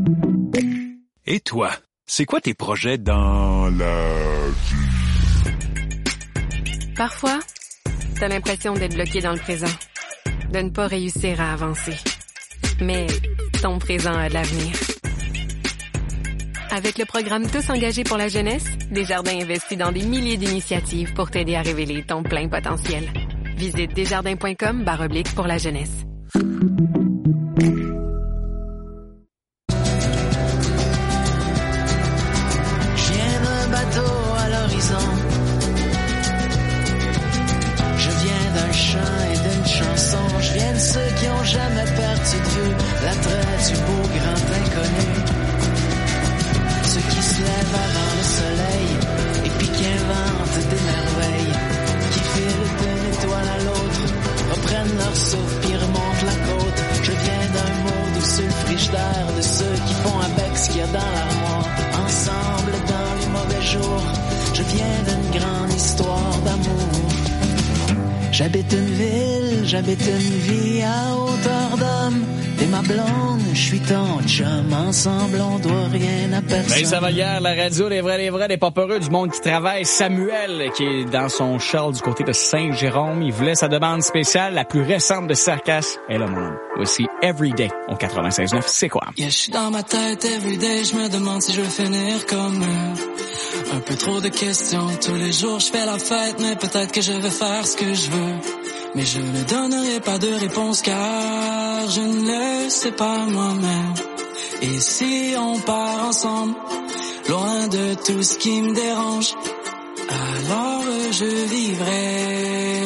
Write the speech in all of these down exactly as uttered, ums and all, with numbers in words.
Et toi, c'est quoi tes projets dans la vie? Parfois, t'as l'impression d'être bloqué dans le présent, de ne pas réussir à avancer. Mais ton présent a de l'avenir. Avec le programme Tous engagés pour la jeunesse, Desjardins investit dans des milliers d'initiatives pour t'aider à révéler ton plein potentiel. Visite desjardins.com barre oblique pour la jeunesse. Je viens de ceux qui ont jamais perdu de vue l'attrait du beau grand inconnu. Ceux qui se lèvent avant le soleil et puis qui inventent des merveilles, qui filent d'une étoile à l'autre, reprennent leur souffle puis remontent la côte. Je viens d'un monde où sur le frigidaire de ceux qui font avec ce qu'il y a dans l'armoire. Ensemble dans les mauvais jours, je viens d'une grande histoire d'amour. J'habite une ville, j'habite une vie à hauteur d'homme. T'es ma blonde, je suis ton chum. Ensemble, on doit rien à personne. Ben, ça va hier, la radio, les vrais, les vrais, les pas peureux du monde qui travaille. Samuel, qui est dans son char du côté de Saint-Jérôme. Il voulait sa demande spéciale, la plus récente de Sarcas. Et là, mon homme, voici Everyday au quatre-vingt-seize neuf. C'est quoi? Yeah, je suis dans ma tête everyday, je me demande si je vais finir comme eux. Un peu trop de questions, tous les jours je fais la fête, mais peut-être que je vais faire ce que je veux. Mais je ne donnerai pas de réponse car je ne le sais pas moi-même. Et si on part ensemble, loin de tout ce qui me dérange, alors je vivrai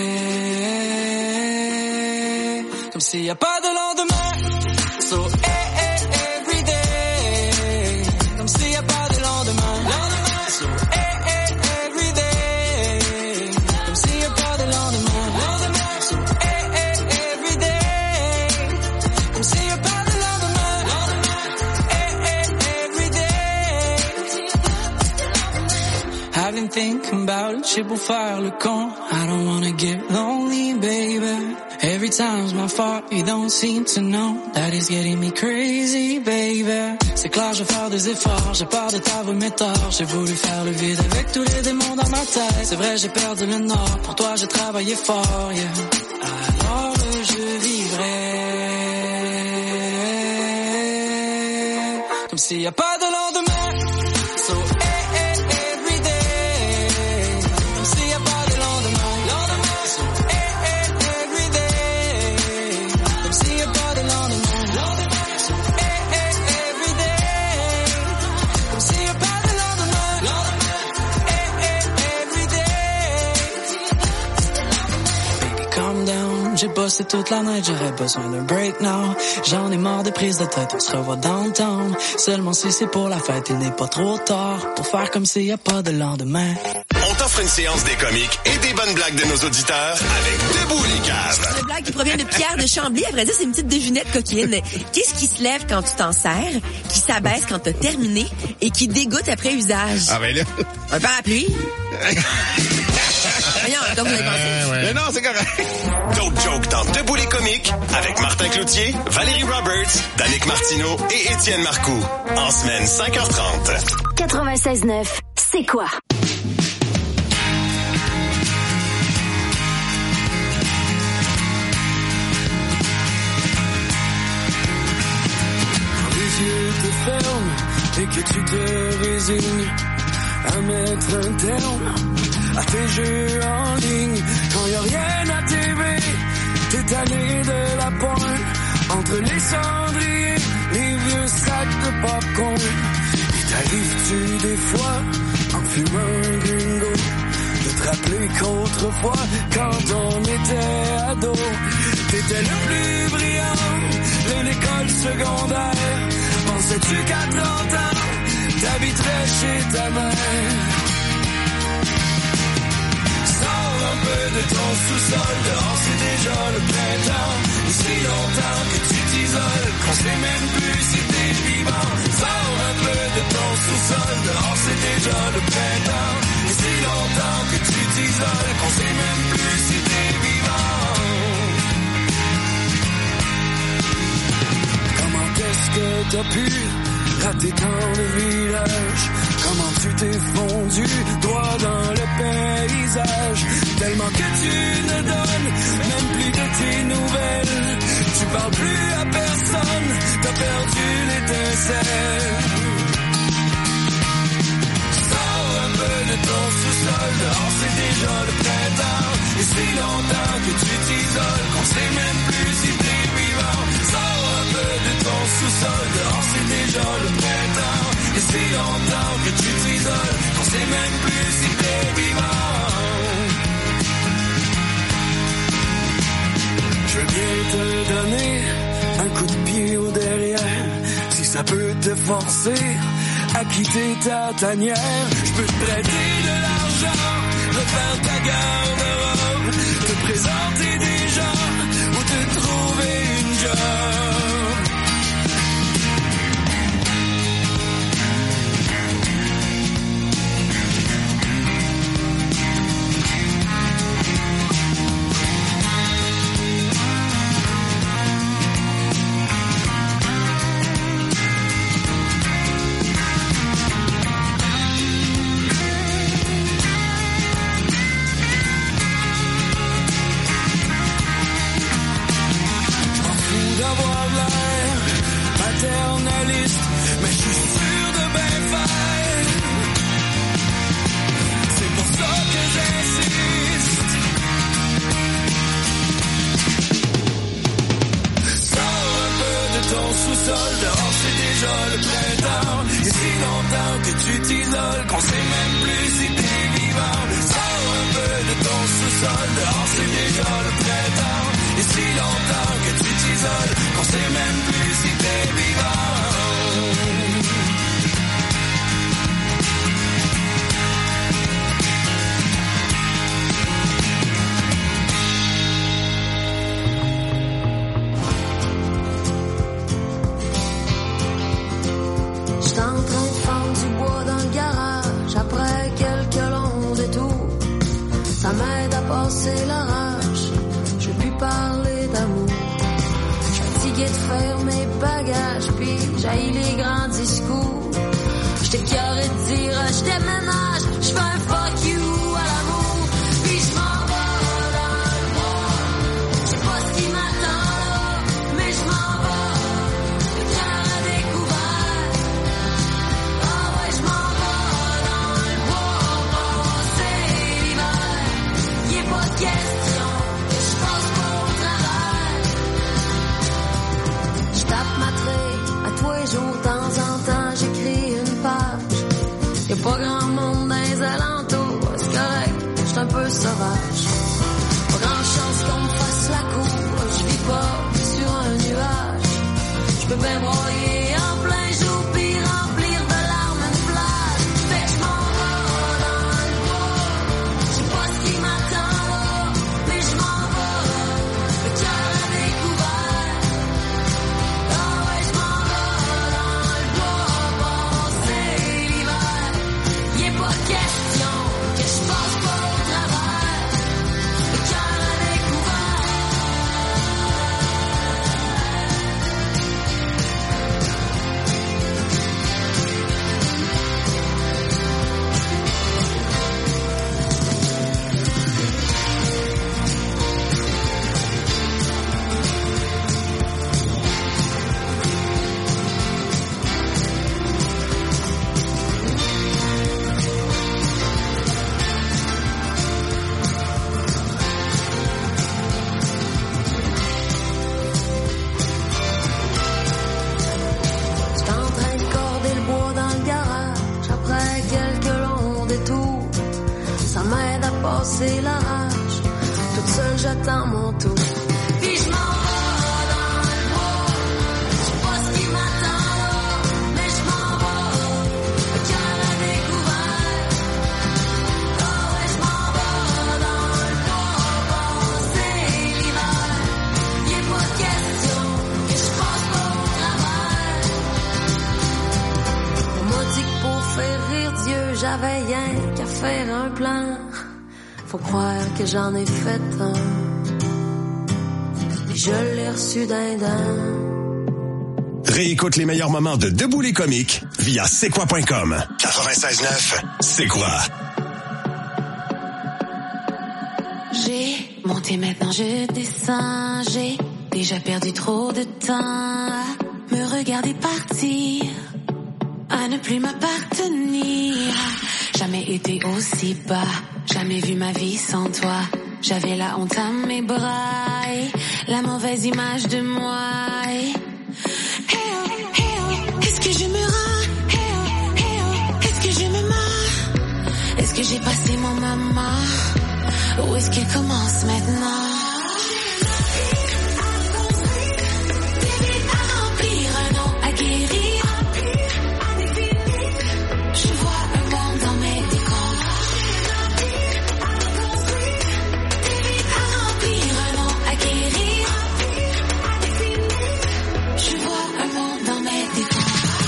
comme s'il n'y a pas de lendemain. So hey, hey, every day, comme s'il n'y a pas de lendemain. Lendemain. So hey, hey, every day, comme s'il n'y a pas de lendemain. Lendemain. So hey, hey, every day, comme s'il n'y a pas de lendemain. Lendemain. Hey, hey, every day. I've been thinking about it, shit pour faire le con. I don't wanna get lonely, baby. Every time's my fault, you don't seem to know that it's getting me crazy, baby. C'est clair, je vais faire des efforts, j'ai peur de t'avouer mes torts. J'ai voulu faire le vide avec tous les démons dans ma tête. C'est vrai, j'ai perdu le nord, pour toi j'ai travaillé fort, yeah. Alors je vivrai comme s'il y a pas de lendemain. So hey, hey, every day, comme s'il y a pas de lendemain. Lendemain. So hey, hey, every day, comme s'il y a pas de lendemain. Lendemain. So hey, hey, every day, comme s'il y a pas de lendemain. Lendemain. Hey, hey, every day. Baby, calm down, j'ai bossé toute la nuit, j'aurais besoin d'un break now. J'en ai marre des prises de tête, on se revoit downtown. Seulement si c'est pour la fête, il n'est pas trop tard pour faire comme s'il n'y a pas de lendemain. On t'offre une séance des comiques et des bonnes blagues de nos auditeurs avec Debout les caves. Une blague qui provient de Pierre de Chambly. À vrai dire, c'est une petite devinette coquine. Qu'est-ce qui se lève quand tu t'en sers, qui s'abaisse quand t'as terminé et qui dégoûte après usage? Ah ben là... Un parapluie? Voyons, comme vous l'avez pensé. Euh, ouais. Mais non, c'est correct. D'autres jokes dans Debout les comiques avec Martin Cloutier, Valérie Roberts, Danick Martineau et Étienne Marcoux. En semaine cinq heures trente. quatre-vingt-seize neuf, c'est quoi? Les yeux te ferment et que tu te résignes à mettre un terme à tes jeux en ligne. Quand y a rien à T V, t'es tanné de la porn. Entre les cendriers, les vieux sacs de popcorn. Et t'arrives-tu des fois, en fumant un gringo, de te rappeler qu'autrefois, quand on était ado, t'étais le plus brillant de l'école secondaire. Pensais-tu qu'à trente ans, t'habiterais chez ta mère? Sors un peu de ton sous-sol, dehors c'est déjà le printemps. Et si longtemps que tu t'isoles, qu'on sait même plus si t'es vivant. Sors un peu de ton sous-sol, dehors c'est déjà le printemps. Et si longtemps que tu t'isoles, qu'on sait même plus si t'es vivant. Comment est-ce que t'as pu rater tant de villages? Comment tu t'es fondu droit dans le paysage? Tellement que tu ne donnes même plus de tes nouvelles. Tu parles plus à personne, t'as perdu l'étincelle. Sors un peu de ton sous-sol, dehors c'est déjà le printemps. Et si longtemps que tu t'isoles, qu'on sait même plus si t'es vivant. Sors un peu de ton sous-sol, dehors c'est déjà le printemps. Et si longtemps que tu t'isoles, qu'on sait même plus si t'es vivant. Je veux bien te donner un coup de pied au derrière, si ça peut te forcer à quitter ta tanière. Je peux te prêter de l'argent, refaire ta garde-robe, te présenter des gens ou te trouver une job. Paternaliste, mais je suis sûr de bien faire. C'est pour ça que j'insiste. Sors un peu de ton sous-sol, dehors c'est déjà le printemps. Et si longtemps que tu t'isoles, qu'on sait même plus si t'es vivant. Sors un peu de ton sous-sol, dehors c'est déjà le printemps. Et si longtemps que tu t'isoles, qu'on sait même plus si t'es vivant. J'étais en train de fendre du bois dans le garage. Après quelques longs détours, ça m'aide à passer l'orage. Je veux plus parler d'amour. Fatigué de faire mes bagages, puis j'haïs les grands discours. J'étais carré de dire, je déménage, je fais un fuck you à l'amour. Puis je m'en vais dans le bois, je sais pas ce qui m'attend là, mais je m'en vais, le cœur à découvert. Ah ouais, je m'en vais dans le bois, passer l'hiver. Y'est pas de question que je passe pas au travers. Je tape ma traite à tous les jours, de temps en temps j'écris une page. Y'a pas grand monde dans les alentours, c'est correct, j'suis un peu sauvage. Pas grand chance qu'on me fasse la cour, je vis pas sur un nuage. J'peux bien broyer en plein jour puis remplir de larmes une plage. Fait que j'm'en vais dans le bois, j'sais pas ce qui m'attend là, mais j'm'en vais, le cœur à découvert. Ah ouais, j'm'en vais dans le bois, passer l'hiver. Y'est pas question que je passe pas au travers, le cœur à découvert. J'étais en train de corder le bois dans le garage. Après quelques longs détours, ça m'aide à passer la rage. Toute seule j'attends mon tour. Puis je m'en vais dans le bois, je sais pas ce qui m'attend là, mais je m'en vais, le cœur à découvert. Ah ouais, je m'en vais dans le bois, passer l'hiver. Y'est pas question que je passe pas au travers. On m'a dit que pour faire rire Dieu, j'avais rien qu'à faire un plan. Faut croire que j'en ai fait un, et je l'ai reçu d'un d'un. Réécoute les meilleurs moments de Debout les comiques via c'est quoi point com. quatre-vingt-seize neuf, c'est quoi? J'ai monté, maintenant je descends. J'ai déjà perdu trop de temps à me regarder partir, à ne plus m'appartenir. Jamais été aussi bas, jamais vu ma vie sans toi. J'avais la honte à mes bras et la mauvaise image de moi. Et hey oh, hey oh, est-ce que je me rends? Hey oh, hey oh, est-ce que je me mords? Est-ce que j'ai passé mon moment? Où est-ce qu'elle commence maintenant? À remplir, un nom à guérir. Je vois un monde dans mes décombres. À remplir, un nom à guérir. Je vois un monde dans mes décombres.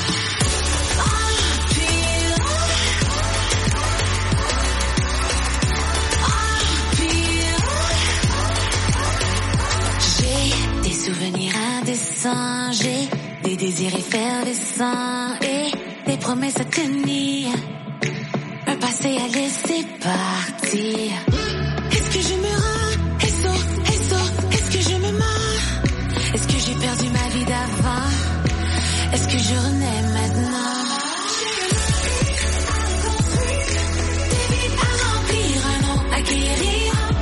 Souvenirs indécents, j'ai des désirs effervescents et des promesses à tenir, un passé à laisser partir. Est-ce que je me rends? Est-ce que, est-ce, est-ce que je me mords? Est-ce que j'ai perdu ma vie d'avant? Est-ce que je renais maintenant? À remplir, un nom à guérir.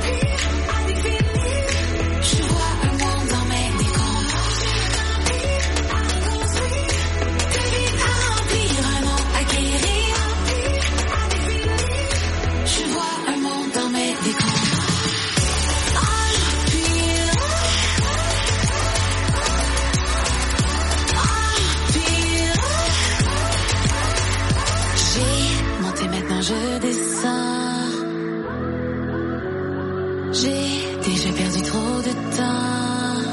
Je descends. J'ai déjà perdu trop de temps.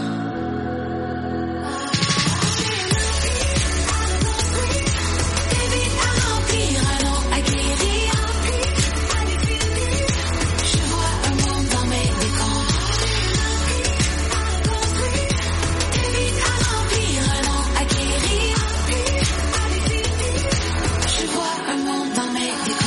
À remplir, un nom à guérir. Je vois un monde dans mes décombres. À remplir, un nom à guérir. Je vois un monde dans mes décombres.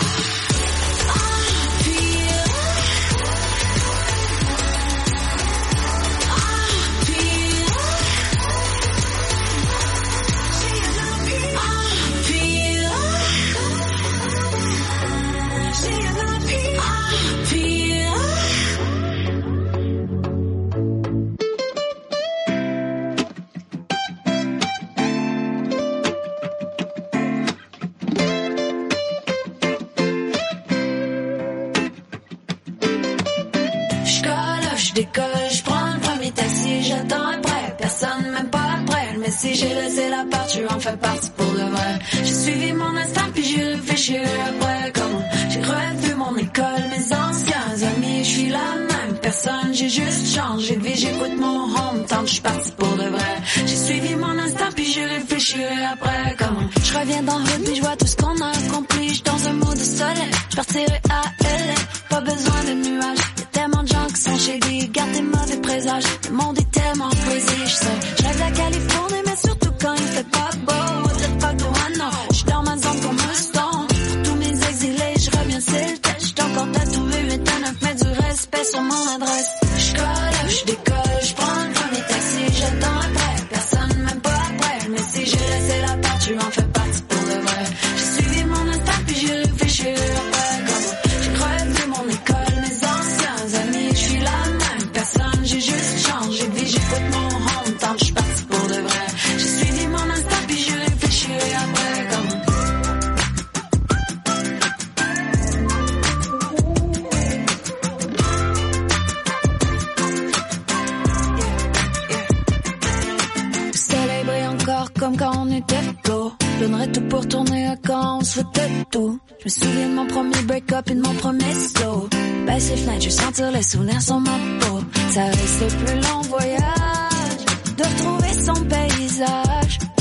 Si j'ai laissé la part, tu en fais partie pour de vrai. J'ai suivi mon instinct puis j'ai réfléchi après. Comment j'ai revu mon école, mes anciens amis. Je suis la même personne, j'ai juste changé de vie. J'écoute mon hometown, je suis partie pour de vrai. J'ai suivi mon instinct puis j'ai réfléchi après. Comment je reviens dans le hood puis je vois tout ce qu'on a accompli. J'suis dans un mot de soleil, je partirai à L A. Pas besoin de nuages, y'a tellement de gens qui sont chez lui. Garde tes mauvais présages, le monde est tellement crazy. J'suis seul, j'rêve la Californie. Surtout quand il fait pas beau, peut-être pas de Wano. J'suis dans ma zone comme un stone. Pour tous mes exilés, j'reviens c'est le test. J'suis encore tatoué huit à neuf, mets du respect sur mon adresse. J'colle, j'décolle, j'prends le premier taxi, j'attends après. Personne même pas après, mais si j'ai laissé la part, tu en fais partie pour de vrai. J'ai suivi mon instinct puis j'ai réfléchi après. Comment j'ai revu mon école, mes anciens amis. J'suis la même personne, j'ai juste changé de vie. J'écoute mon hometown, j'suis partie pour de vrai. Comme quand on était go, donnerais tout pour tourner à quand on se foutait tout. Je me souviens de mon premier break-up et de mon premier slow. Baisse les fenêtres, je vais sentir les souvenirs sur ma peau. Ça reste le plus long voyage, de retrouver son paysage.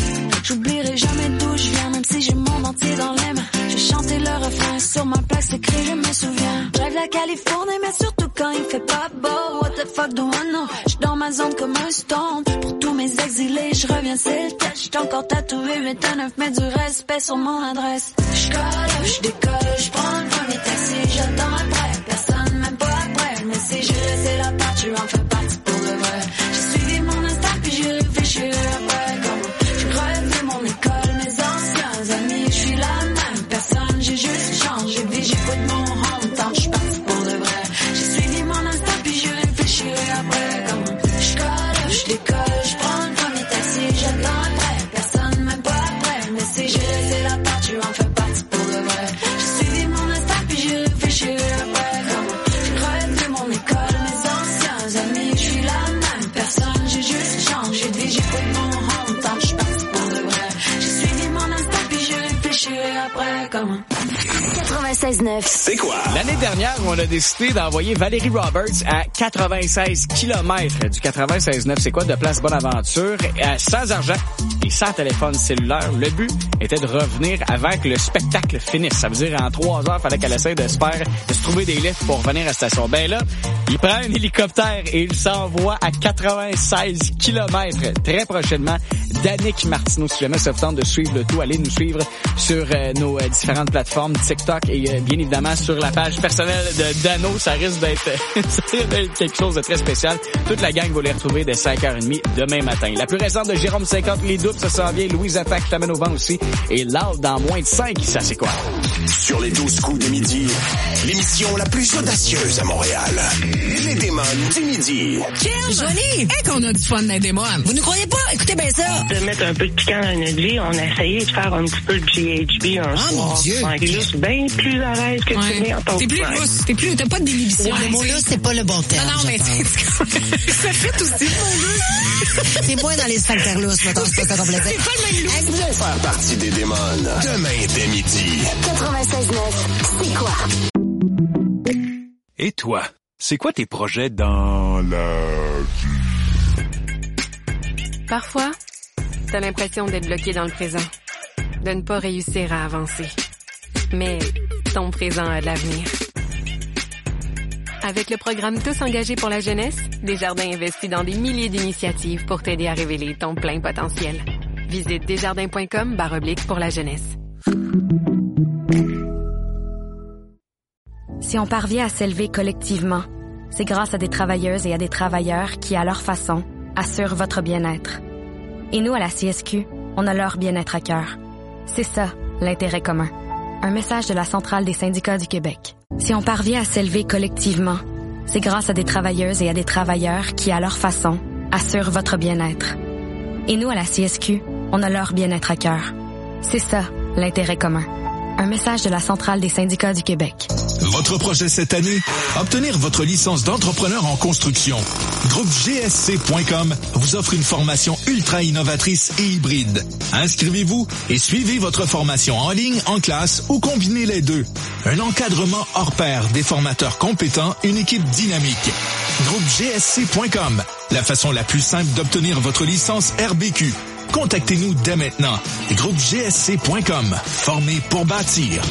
J'oublierai jamais d'où je viens, même si j'ai mon entier dans les mains. J'ai chanté le refrain sur ma plaque, c'est écrit, je me souviens. Drive la Californie, mais surtout quand il fait pas beau. What the fuck do I know? J'suis dans ma zone comme un stone. Pour tous mes exilés, je reviens, c'est le test. J'suis encore tatoué huit à neuf, mais du respect sur mon adresse. J'colle, j'décolle, j'prends le premier taxi, j'attends après. Personne, même pas après. Mais si je laissais la part, tu en fais partie pour de vrai. J'ai suivi mon instinct, puis j'ai réfléchi après. Comme j'ai relevé mon école, mes anciens amis, j'suis la même personne, j'ai juste changé de vie, j'écoute mon hometown, j'suis partie pour de vrai. J'ai suivi mon instinct, puis j'ai réfléchi après. Comme j'colle, j'décolle, j'prends le premier taxi, j'attends après. Personne, même pas après. Mais si j'ai laissé la part, tu en fais partie pour de vrai. J'ai suivi mon instinct, puis j'ai réfléchi après. Comme j'ai relevé mon école, mes anciens amis, j'suis la même personne, j'ai juste changé de vie, j'écoute mon hometown, j'suis partie pour de vrai. J'ai suivi mon instinct, puis j'ai réfléchi après. Comme quatre-vingt-seize neuf. C'est quoi? L'année dernière, on a décidé d'envoyer Valérie Roberts à quatre-vingt-seize kilomètres du quatre-vingt-seize neuf. C'est quoi? De Place Bonaventure, à sans argent et sans téléphone cellulaire. Le but était de revenir avant que le spectacle finisse. Ça veut dire en trois heures, il fallait qu'elle essaie de se faire, de se trouver des lifts pour revenir à la station. Ben là, il prend un hélicoptère et il s'envoie à quatre-vingt-seize kilomètres très prochainement. Danick Martineau, si jamais ça vous tente de suivre le tout, allez nous suivre sur euh, nos euh, différentes plateformes, TikTok et euh, bien évidemment sur la page personnelle de Dano. Ça risque d'être, ça risque d'être quelque chose de très spécial. Toute la gang va les retrouver dès cinq heures trente demain matin. La plus récente de Jérôme cinquante, Les Doutes, ça s'en vient. Louise Attaque, je t'amène au vent aussi. Et Loud dans moins de cinq, ça c'est quoi? Sur les douze coups de midi, l'émission la plus audacieuse à Montréal. Les démons du midi. Johnny! Hey, qu'on a du fun dans les démons. Vous ne croyez pas? Écoutez bien ça. De mettre un peu de piquant dans notre vie, on a essayé de faire un petit peu de G H B un oh, soir. Mon Dieu! C'est juste bien plus à l'aise que ouais. tu n'es en ton T'es plus lousse, t'es plus, t'as pas de délibition. Ouais, le mot là, c'est pas le bon terme. Non, non, mais c'est, ça fait aussi, mon Dieu. C'est moins dans les sphincters lousses, mettons, c'est pas ça complètement. C'est pas le même lousse. Hey, vous allez faire partie des démons demain dès midi. quatre-vingt-seize neuf. C'est quoi? Et toi, c'est quoi tes projets dans la vie? Parfois, t'as l'impression d'être bloqué dans le présent, de ne pas réussir à avancer. Mais ton présent a de l'avenir. Avec le programme Tous engagés pour la jeunesse, Desjardins investit dans des milliers d'initiatives pour t'aider à révéler ton plein potentiel. Visite desjardins.com barre oblique pour la jeunesse. Si on parvient à s'élever collectivement, c'est grâce à des travailleuses et à des travailleurs qui, à leur façon, assurent votre bien-être. Et nous, à la C S Q, on a leur bien-être à cœur. C'est ça, l'intérêt commun. Un message de la Centrale des syndicats du Québec. Si on parvient à s'élever collectivement, c'est grâce à des travailleuses et à des travailleurs qui, à leur façon, assurent votre bien-être. Et nous, à la C S Q, on a leur bien-être à cœur. C'est ça, l'intérêt commun. Un message de la Centrale des syndicats du Québec. Votre projet cette année? Obtenir votre licence d'entrepreneur en construction. Groupe G S C point com vous offre une formation ultra innovatrice et hybride. Inscrivez-vous et suivez votre formation en ligne, en classe ou combinez les deux. Un encadrement hors pair, des formateurs compétents, une équipe dynamique. Groupe G S C point com, la façon la plus simple d'obtenir votre licence R B Q. Contactez-nous dès maintenant. Groupe G S C point com, formé pour bâtir.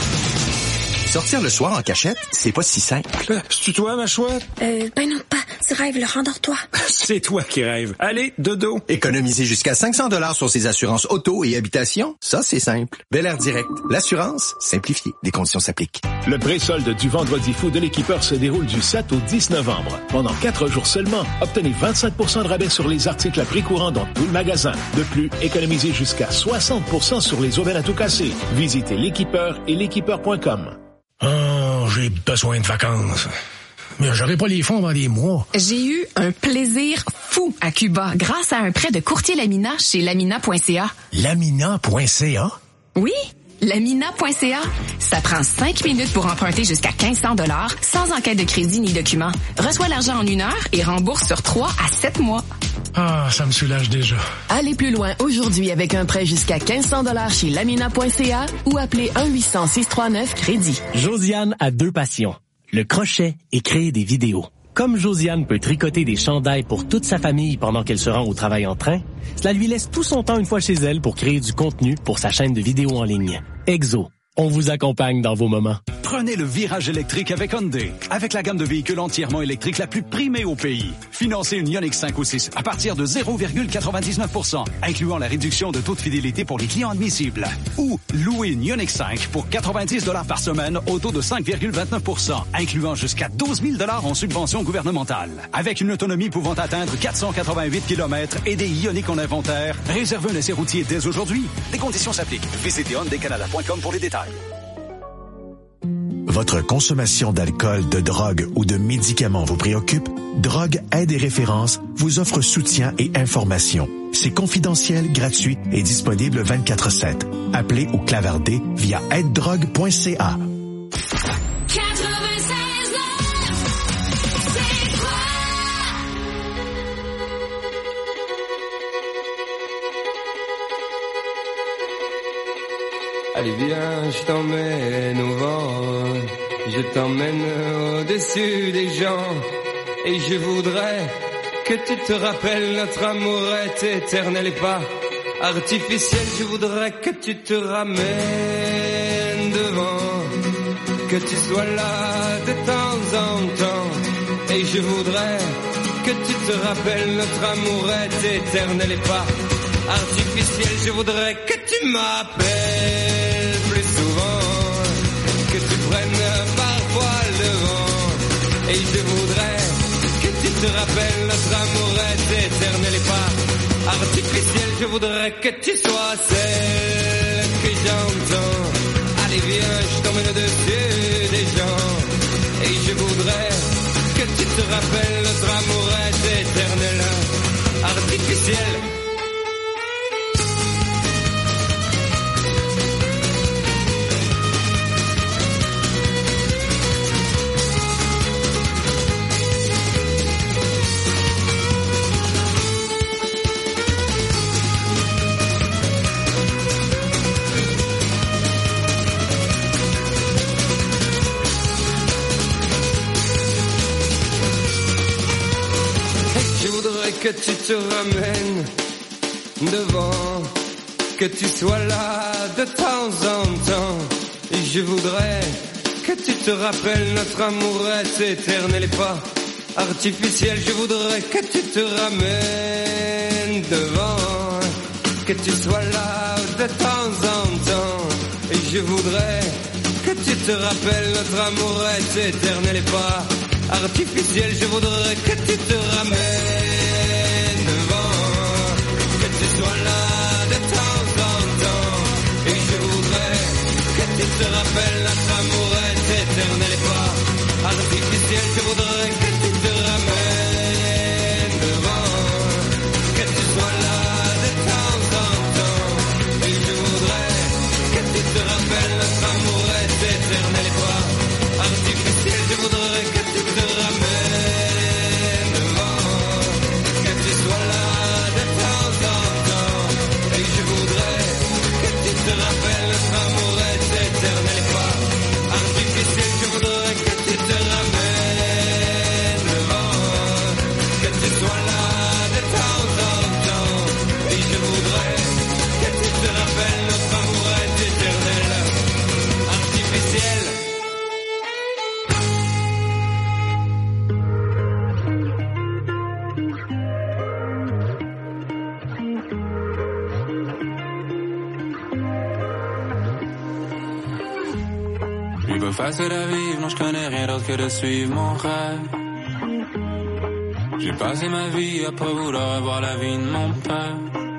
Sortir le soir en cachette, c'est pas si simple. Euh, C'est-tu toi, ma chouette? Euh, ben non, pas. Tu rêves, le rendors-toi. C'est toi qui rêves. Allez, dodo. Économiser jusqu'à cinq cents dollars sur ses assurances auto et habitation, ça, c'est simple. Bel Air Direct. L'assurance, simplifiée. Des conditions s'appliquent. Le pré-solde du Vendredi fou de l'équipeur se déroule du sept au dix novembre. Pendant quatre jours seulement, obtenez vingt-cinq pour cent de rabais sur les articles à prix courant dans tout le magasin. De plus, économisez jusqu'à soixante pour cent sur les aubaines à tout casser. Visitez l'équipeur et l'équipeur point com. Oh, j'ai besoin de vacances. Mais j'aurai pas les fonds dans des mois. J'ai eu un plaisir fou à Cuba grâce à un prêt de courtier Lamina chez lamina point c a. lamina point c a? Oui, lamina point c a. Ça prend cinq minutes pour emprunter jusqu'à quinze cents dollars sans enquête de crédit ni document. Reçois l'argent en une heure et rembourse sur trois à sept mois. Ah, ça me soulage déjà. Allez plus loin aujourd'hui avec un prêt jusqu'à quinze cents dollars chez lamina point c a ou appelez un huit cents six cent trente-neuf crédit. Josiane a deux passions, le crochet et créer des vidéos. Comme Josiane peut tricoter des chandails pour toute sa famille pendant qu'elle se rend au travail en train, cela lui laisse tout son temps une fois chez elle pour créer du contenu pour sa chaîne de vidéos en ligne. Exo, on vous accompagne dans vos moments. Prenez le virage électrique avec Hyundai. Avec la gamme de véhicules entièrement électriques la plus primée au pays. Financez une Ioniq cinq ou six à partir de zéro virgule quatre-vingt-dix-neuf pour cent, incluant la réduction de taux de fidélité pour les clients admissibles. Ou louez une Ioniq cinq pour quatre-vingt-dix dollars par semaine au taux de cinq virgule vingt-neuf pour cent, incluant jusqu'à douze mille dollars en subvention gouvernementale. Avec une autonomie pouvant atteindre quatre cent quatre-vingt-huit kilomètres et des Ioniq en inventaire, réservez un essai routier dès aujourd'hui. Les conditions s'appliquent. Visitez hyundai canada point com pour les détails. Votre consommation d'alcool, de drogue ou de médicaments vous préoccupe? Drogue Aide et Référence vous offre soutien et information. C'est confidentiel, gratuit et disponible vingt-quatre sept. Appelez ou clavardez via aide drogue point c a. Allez viens, je t'emmène au vent, je t'emmène au-dessus des gens, et je voudrais que tu te rappelles notre amour est éternel et pas artificiel. Je voudrais que tu te ramènes devant, que tu sois là de temps en temps, et je voudrais que tu te rappelles notre amour est éternel et pas artificiel. Je voudrais que tu m'appelles plus souvent, que tu prennes parfois le vent, et je voudrais que tu te rappelles notre amour est éternel et pas artificiel. Je voudrais que tu sois celle que j'entends. Allez viens, je t'emmène au-dessus des gens, et je voudrais que tu te rappelles notre amour est éternel, artificiel. Que tu te ramènes devant, que tu sois là de temps en temps, et je voudrais que tu te rappelles notre amour est éternel et pas artificiel. Je voudrais que tu te ramènes devant, que tu sois là de temps en temps, et je voudrais que tu te rappelles notre amour est éternel et pas artificiel. Je voudrais que tu te ramènes sois là de temps en temps, et je voudrais que tu te rappelles notre amour est éternel et pas artificiel. Je voudrais que tu te ramènes devant, que tu sois là de temps en temps, et je voudrais que tu te rappelles notre amour est éternel et pas artificiel. Je voudrais que tu te ramènes devant, que tu sois là de temps en temps, et je voudrais que tu te rappelles notre amour est éternel et pas artificiel. Je voudrais que tu te ramènes devant, que tu sois là de temps en temps, et je voudrais que tu te rappelles notre amour est éternel, artificiel. Plus pas facile à vivre, non je connais rien d'autre que de suivre mon rêve. J'ai passé ma vie à pas vouloir avoir la vie de mon père.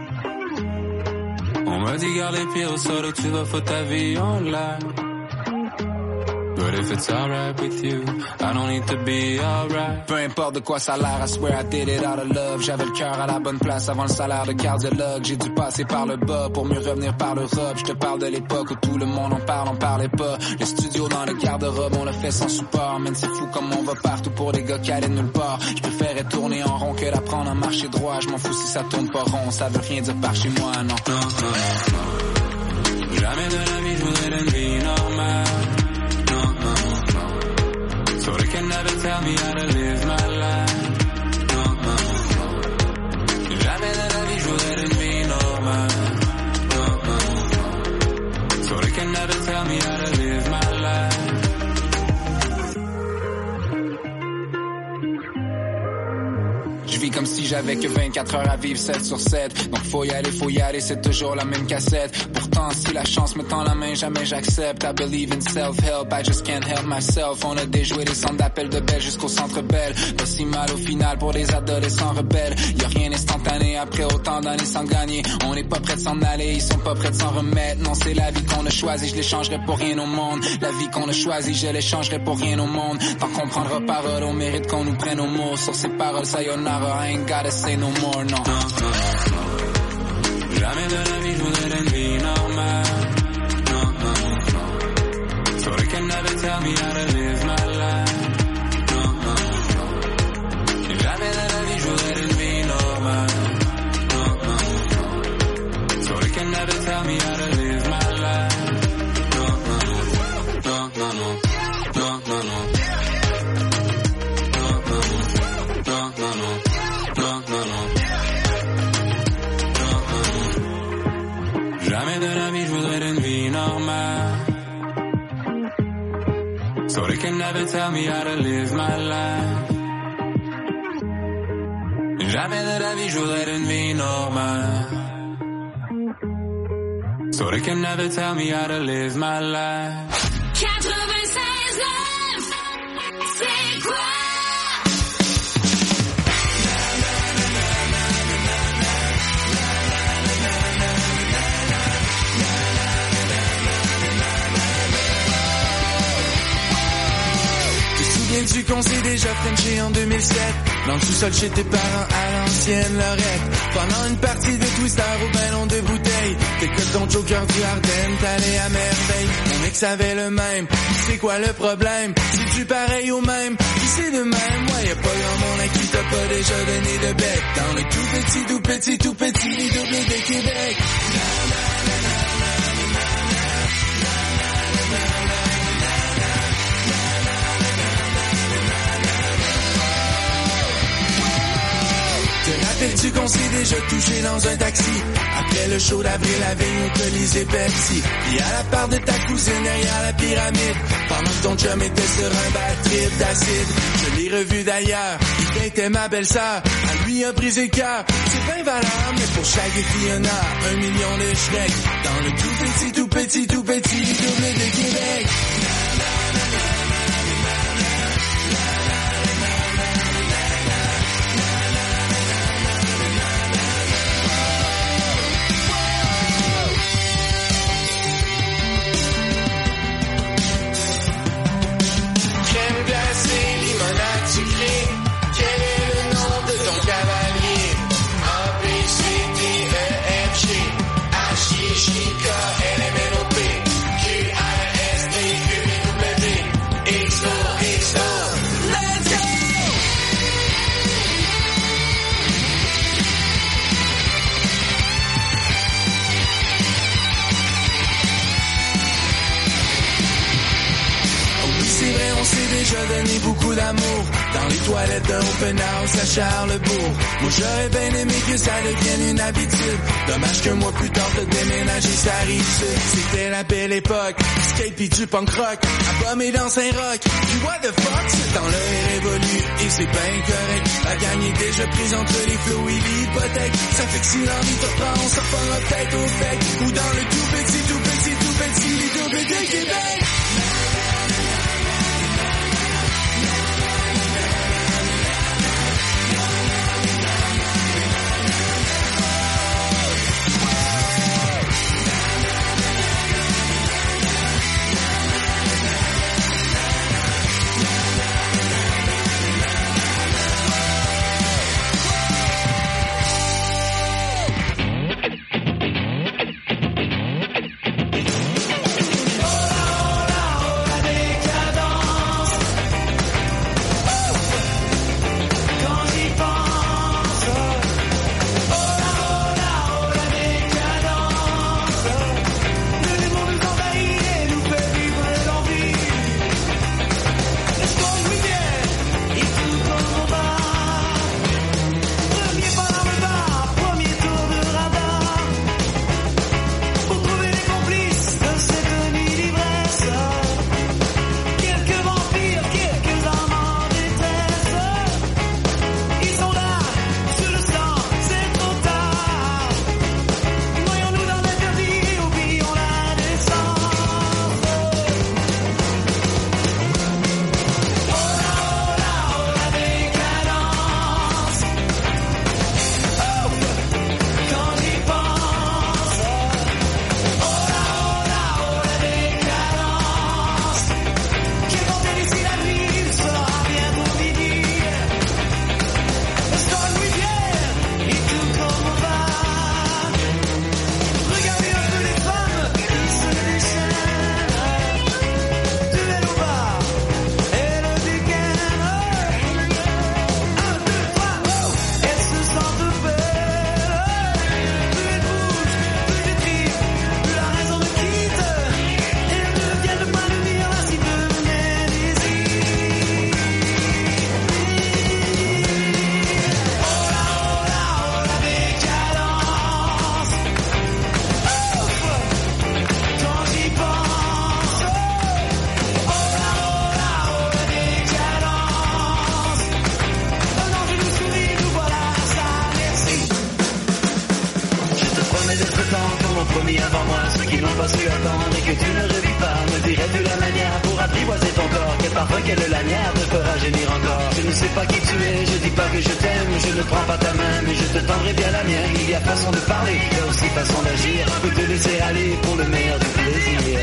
On m'a dit garde les pieds au sol ou tu vas foutre ta vie en l'air. But if it's alright with you, I don't need to be alright. Peu importe de quoi ça a l'air, I swear I did it out of love. J'avais le cœur à la bonne place avant le salaire de cardiologue. J'ai dû passer par le bas pour mieux revenir par l'Europe. Je te parle de l'époque où tout le monde en parle, on parlait pas. Le studio dans le garde-robe, on l'a fait sans support. Man, c'est fou comme on va partout pour des gars qui allaient nulle part. Je préférais tourner en rond que d'apprendre à marcher droit. Je m'en fous si ça tourne pas rond, ça veut rien dire par chez moi, non. Non, non, non. Jamais de la vie je voudrais une vie normale. So they can never tell me how to live my life. tell me how to live my life. Je vis comme si j'avais que vingt-quatre heures à vivre sept sur sept. Donc faut y aller, faut y aller, c'est toujours la même cassette. Pourtant si la chance me tend la main, jamais j'accepte. I believe in self-help, I just can't help myself. On a déjoué les centres d'appel de Belle jusqu'au centre Belle. Pas si mal au final pour des adolescents rebelles. Y'a rien d'instantané après autant d'années sans gagner. On n'est pas prêt de s'en aller, ils sont pas prêts de s'en remettre. Non, c'est la vie qu'on a choisie, je l'échangerai pour rien au monde. La vie qu'on a choisie, je l'échangerai pour rien au monde. Tant qu'on prendra parole, on mérite qu'on nous prenne au mot. Sur ces paroles, sayonara, I ain't gotta say no more, no. Non, non, non. Jamais de la vie je voudrais une vie normale. Non, non, non. So they can never tell me how to live my life. Non, non, non. Jamais de la vie je voudrais une vie normale. Non, non, non. So they can never tell me how to live my life. Non, non, non. Non, non, non. Non, non, non. Non, non, non. Non, non, non. Non, non, non. Non, non, non. Jamais de la vie je voudrais une vie normale. So they can never tell me how to live my life. Jamais de la vie je voudrais une vie normale. So they can never tell me how to live my life. quatre-vingt-seize neuf, c'est quoi? Souviens-tu qu'on s'est déjà frenché en deux mille sept? Dans le sous-sol chez tes parents à l'ancienne Lorette. Pendant une partie de Twister au ballon de bouteille. T'es que ton joker du Ardennes, t'allais à merveille. Mon ex avait le même, c'est quoi le problème? C'est-tu pareil au même? Puis c'est de même, ouais, y'a pas grand monde à qui t'as pas déjà donné de bec. Dans le tout petit, tout petit, tout petit, les doublés de Québec. Te rappelles-tu qu'on s'est déjà touché dans un taxi? Après le show d'avril, la veille au Colisée Pepsi. Puis à la part de ta cousine derrière la pyramide. Pendant que ton chum était sur un bad trip d'acide. Je l'ai revu d'ailleurs, il était ma belle-sœur. À lui a brisé le cœur, c'est bien valable. Mais pour chaque fille, y'en a un million de Shrek. Dans le tout petit, tout petit, tout petit, double de Québec. Déjà donné beaucoup d'amour dans les toilettes d'un open house à Charlesbourg. Moi j'aurais bien aimé que ça devienne une habitude. Dommage qu'un mois plus tard de déménager ça arrive. C'était la belle époque, skate pis du punk rock, abommé dans Saint-Roch. Puis what the fuck, ce temps-là est révolu et c'est bien correct. La gagne est déjà prise entre les flots et l'hypothèque. Ça fait que si l'envie te prend, on s'en fera peut-être au fait. Ou dans le tout petit, tout petit, tout petit, les doubles de Québec. devant moi ceux qui n'ont pas su attendre et que tu ne revis pas. Me dirais-tu la manière pour apprivoiser ton corps? Quel parfum, quelle lanière te fera gémir encore? Je ne sais pas qui tu es, je dis pas que je t'aime, je ne prends pas ta main, mais je te tendrai bien la mienne. Il y a façon de parler, il y a aussi façon d'agir. Peux te laisser aller pour le meilleur du plaisir.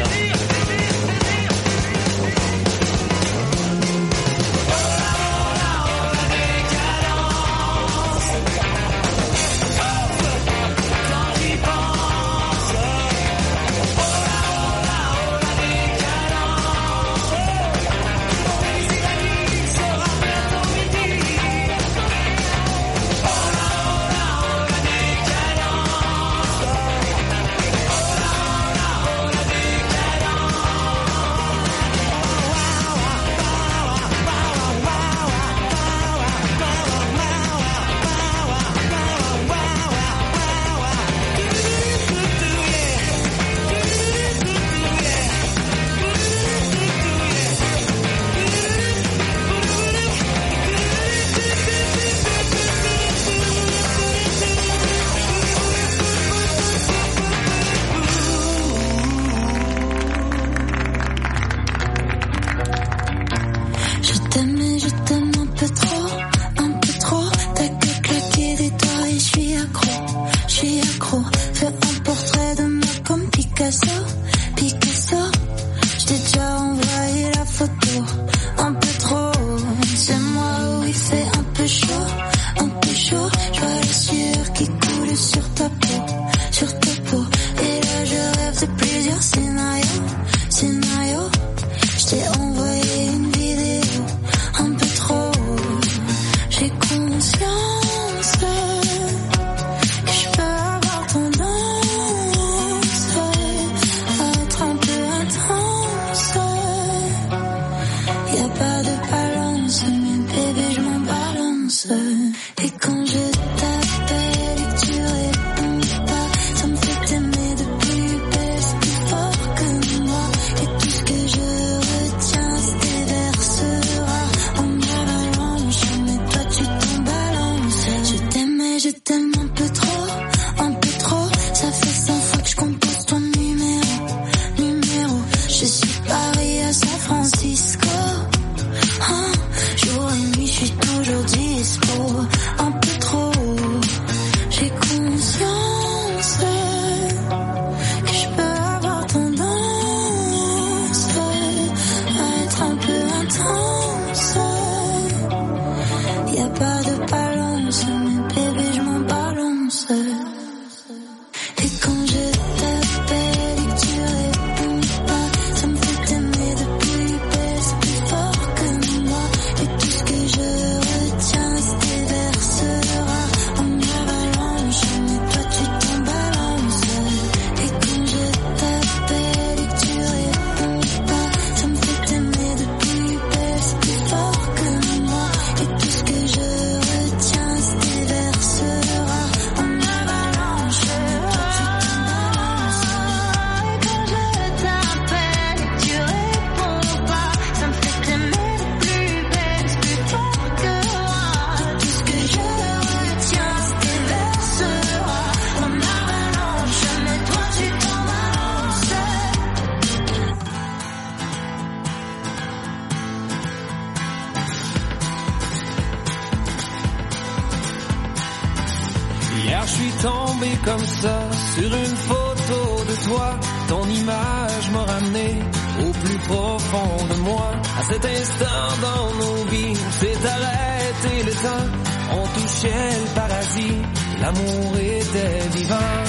Hier je suis tombé comme ça sur une photo de toi. Ton image m'a ramené au plus profond de moi. À cet instant dans nos vies, on s'est arrêté le temps. On touchait le paradis, l'amour était vivant.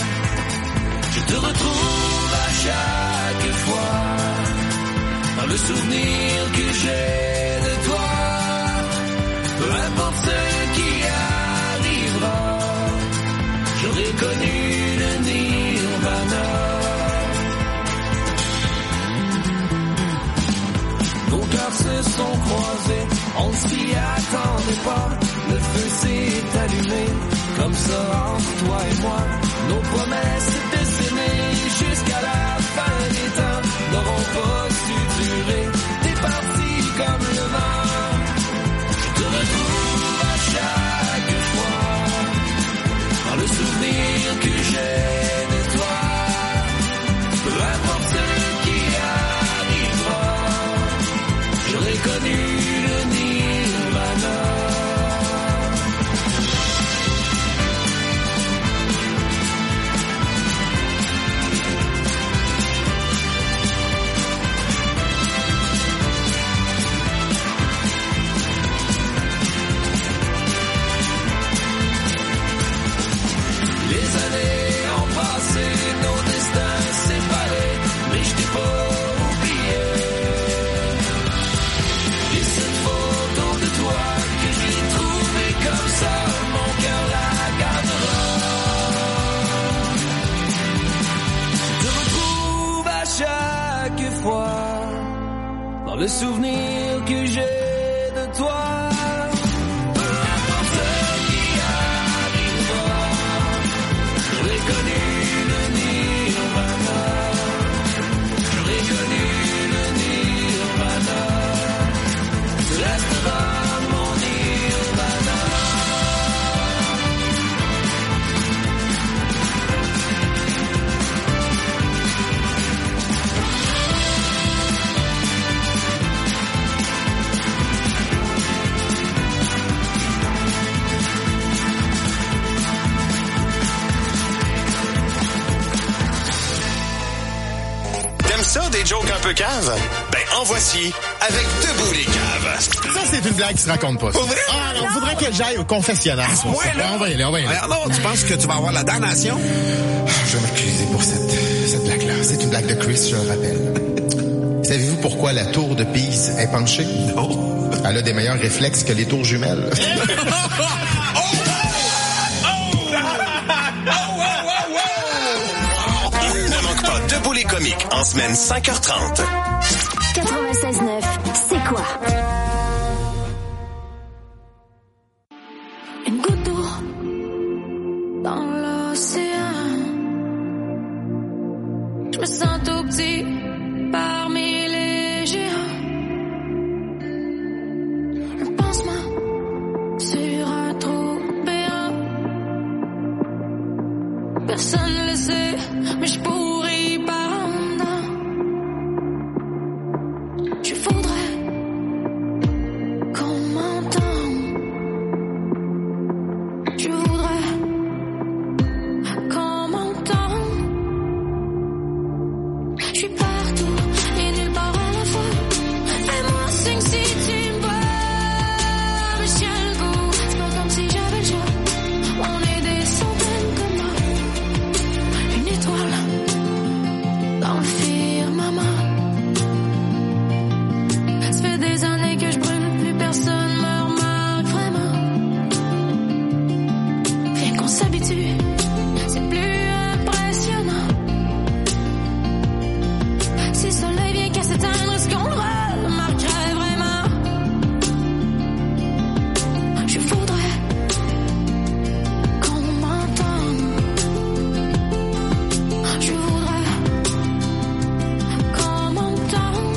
Je te retrouve à chaque fois dans le souvenir que j'ai de toi. Peu importe ce qui arrivera, j'aurais connu le nirvana. Nos cœurs se sont croisés, on ne s'y attendait pas. Le feu s'est allumé, comme ça entre toi et moi. Nos promesses de s'aimer jusqu'à la fin des temps n'auront pas su durer. T'es parti comme le vent, je te retrouve à chaque fois dans le souvenir que j'ai de toi. le souvenir que j'ai de toi. Ça, des jokes un peu caves? Ben, en voici avec Debout les caves. Ça, c'est une blague qui se raconte pas. Pour vrai? Ah, non, faudrait que j'aille au confessionnal. À ce point-là? On va y aller, on va y aller. Alors, tu penses que tu vas avoir la damnation? Je vais m'excuser pour cette, cette blague-là. C'est une blague de Chris, je le rappelle. Savez-vous pourquoi la tour de Pise est penchée? Non. Elle a des meilleurs réflexes que les tours jumelles. Ne manque pas Debout les comiques en semaine cinq heures trente. quatre-vingt-seize neuf, c'est quoi? Une goutte d'eau dans l'océan. Je me sens tout petit parmi les géants. Un pansement sur un trou béant. Personne ne le sait, mais je pourrais par en dedans. Je voudrais qu'on m'entende. Je voudrais qu'on m'entende. Je suis partout et nulle part à la fois. Fais-moi signe si tu me vois. Mais je tiens le coup, c'est pas comme si j'avais le choix. On est des centaines comme moi. Une étoile dans le firmament. Ça fait des années que je brûle, plus personne me remarque vraiment. Rien qu'on s'habitue, c'est plus impressionnant. Si le soleil vient qu'à s'éteindre, est-ce qu'on le remarquerait vraiment? Je voudrais qu'on m'entende. Je voudrais qu'on m'entende.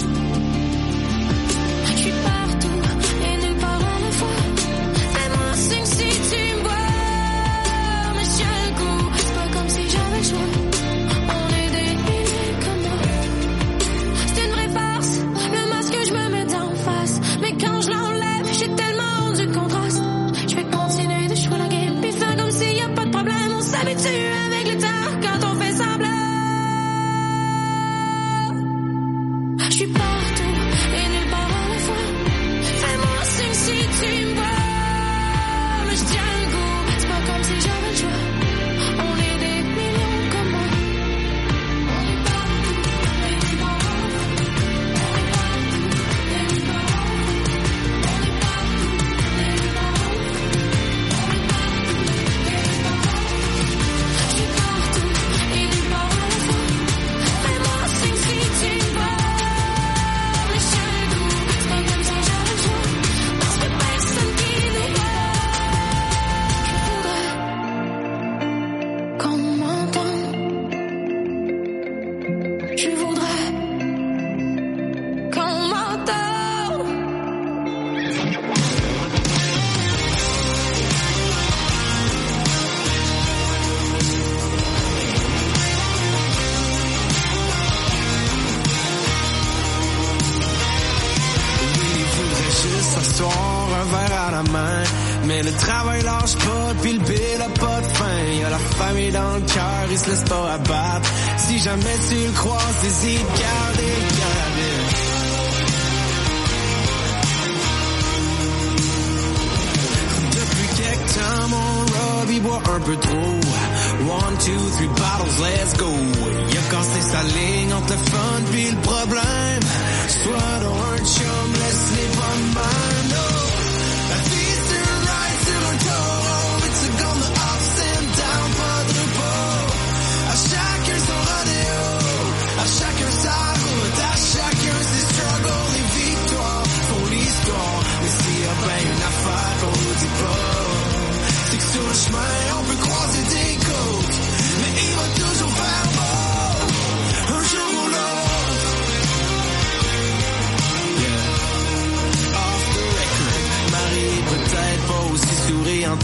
Je suis partout et nulle part à la fois. Fais-moi signe si tu me vois. Mais je tiens le coup, c'est pas comme si j'avais le choix. On est des milliers comme moi. C'est une vraie farce, le masque que je me mets en face. Mais quand je l'enlève, j'ai tellement du contraste. Je vais continuer de jouer la game, puis faire comme s'il y a pas de problème. On s'habitue avec le temps quand on fait semblant. Je suis partout et nulle part à la fois. Fais-moi signe si tu me vois. Mais je tiens le coup, c'est pas comme si j'avais le choix. On est des millions comme moi. On est partout et nulle part à la fois. On est partout et nulle part à la fois. On est partout et nulle part à la fois. On est partout et nulle part à la fois. Je suis partout et nulle part à la fois. Fais-moi signe si tu me vois. Mais je tiens le coup, c'est pas comme si j'avais le choix. Parce que personne qui nous voit. Je voudrais qu'on m'entende. Je voudrais qu'on m'entende. Oui, il faudrait juste s'asseoir un verre à la main. Mais le travail lâche pas, puis le bill a pas de fin. Y'a la famille dans le cœur, il se laisse pas abattre. Si jamais tu le croises, hésite, garde et garde. Depuis quelque temps, mon Rob, il boit un peu trop. One, two, three bottles, let's go. Il a cassé sa ligne entre le fun pis le problème. Soit dans un chum, laisse-les pas de même, no. La vie c'est un ride sur un taureau. It's a gun, the ups and down, pas de repos. À chacun son rodéo, à chacun sa route, à chacun ses struggles.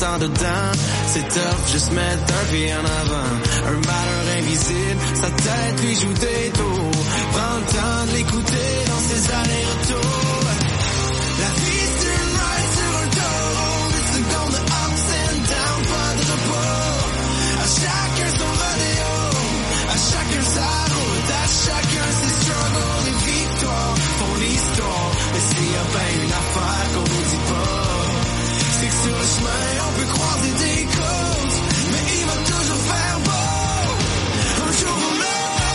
longtemps dedans. C'est top, juste mettre un pied en avant. Un malheur invisible, sa tête lui joue des tours. Prends le temps de l'écouter dans ses allers-retours. La vie c'est une ride sur un taureau, des secondes de ups and downs, pas de repos. À chacun son rodéo, à chacun sa route, à chacun ses struggles, les victoires font l'histoire. Mais s'il y a bien une affaire qu'on nous dit pas, c'est que sur le chemin on peut croiser des côtes, mais il va toujours faire beau, un jour ou l'autre.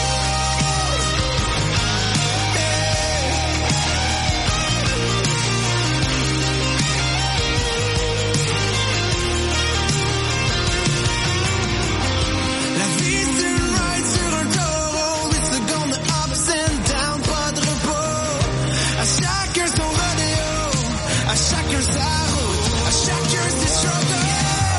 Chacun sa route, à chacun ses struggles.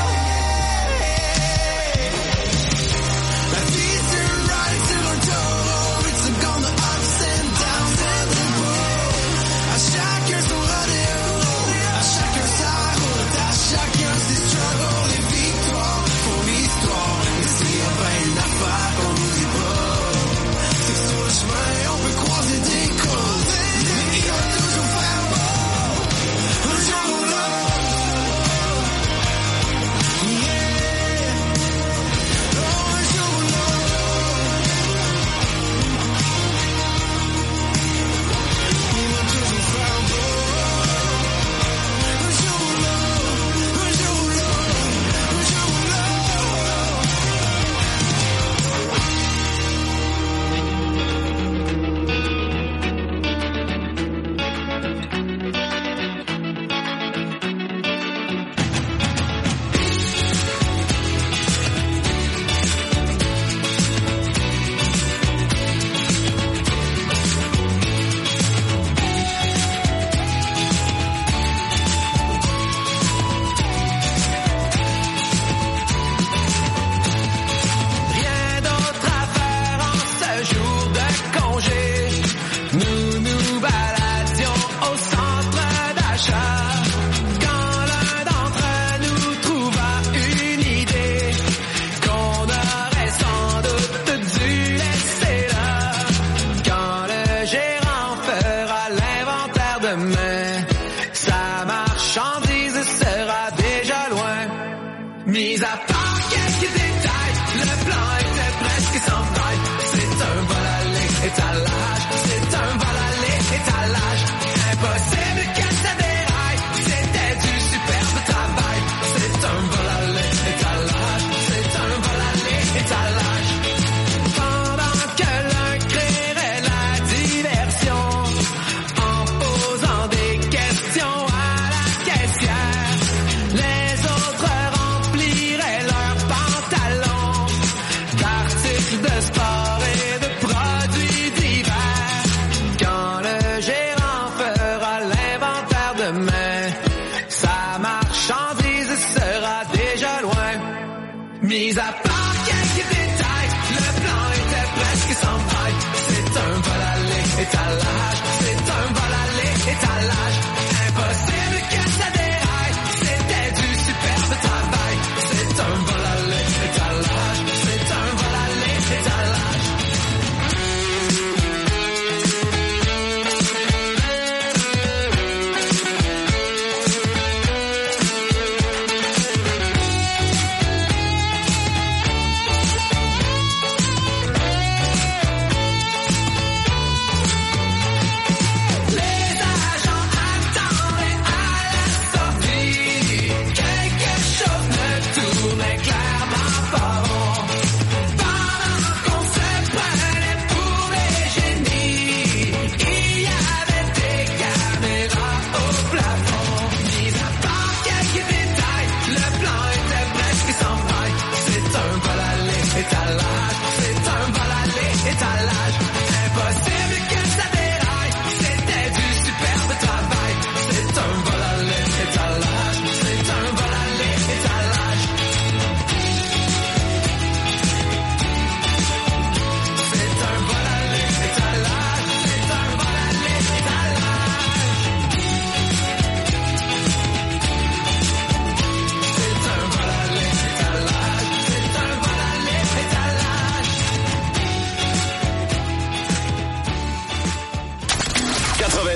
La vie c'est une ride sur un taureau, une seconde de ups and downs and de beau. À chacun son rodéo, à chacun sa route, à chacun ses struggles. Les victoires font l'histoire, mais s'il y a bien une affaire qu'on nous dit pas, c'est que sur le chemin on peut croiser des côtes, mais il va toujours faire beau.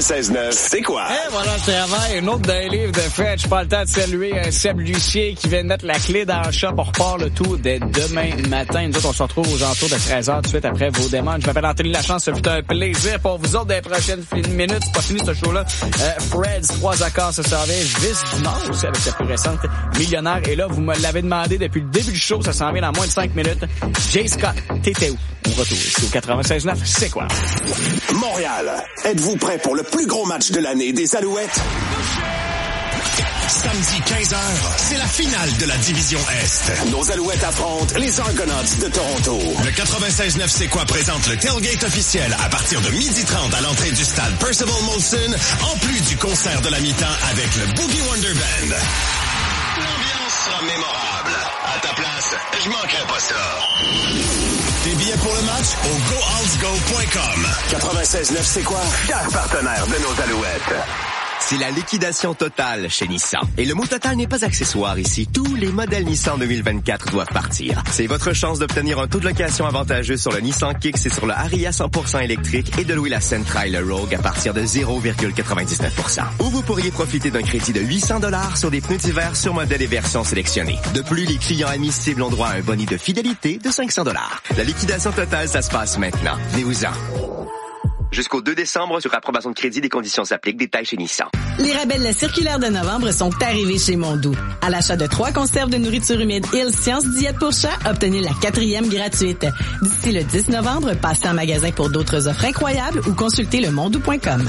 quatre-vingt-seize neuf, c'est quoi? Eh voilà, je travaille. Une autre d'un livre de fête. Je prends le temps de saluer un Seb Lucier qui vient de mettre la clé dans le shop. On repart le tout dès demain matin. Nous autres, on se retrouve aux alentours de treize heures tout de suite après vos demandes. Je m'appelle Anthony Lachance. Ça fut un plaisir pour vous autres des prochaines minutes. C'est pas fini ce show-là. Euh, Fred's, trois accords se servaient. Vice du Nord aussi avec sa plus récente Millionnaire. Et là, vous me l'avez demandé depuis le début du show. Ça s'en vient dans moins de cinq minutes. Jay Scott, t'étais où? On retourne ici au quatre-vingt-seize neuf. C'est quoi? Montréal, êtes-vous prêts pour le plus gros match de l'année des Alouettes? Samedi quinze heures, c'est la finale de la division Est. Nos Alouettes affrontent les Argonauts de Toronto. Le quatre-vingt-seize neuf C'est quoi présente le tailgate officiel à partir de midi trente à l'entrée du stade Percival Molson, en plus du concert de la mi-temps avec le Boogie Wonder Band. L'ambiance sera mémorable. À ta place, je manquerai pas ça. Des billets pour le match au go alts go point com. quatre-vingt-seize neuf C'est quoi? Fier partenaire de nos Alouettes. C'est la liquidation totale chez Nissan. Et le mot total n'est pas accessoire ici. Tous les modèles Nissan deux mille vingt-quatre doivent partir. C'est votre chance d'obtenir un taux de location avantageux sur le Nissan Kicks et sur le Ariya cent pour cent électrique et de louer la Sentra et le Rogue à partir de zéro virgule quatre-vingt-dix-neuf pour cent. Ou vous pourriez profiter d'un crédit de huit cents dollars sur des pneus d'hiver sur modèles et versions sélectionnées. De plus, les clients admissibles ont droit à un boni de fidélité de cinq cents dollars. La liquidation totale, ça se passe maintenant. Venez-vous-en. Jusqu'au deux décembre, sur approbation de crédit, des conditions s'appliquent. Détails chez Nissan. Les rabais de la circulaire de novembre sont arrivés chez Mondou. À l'achat de trois conserves de nourriture humide Hill Science Diète pour chat, obtenez la quatrième gratuite. D'ici le dix novembre, passez en magasin pour d'autres offres incroyables ou consultez le mondou point com.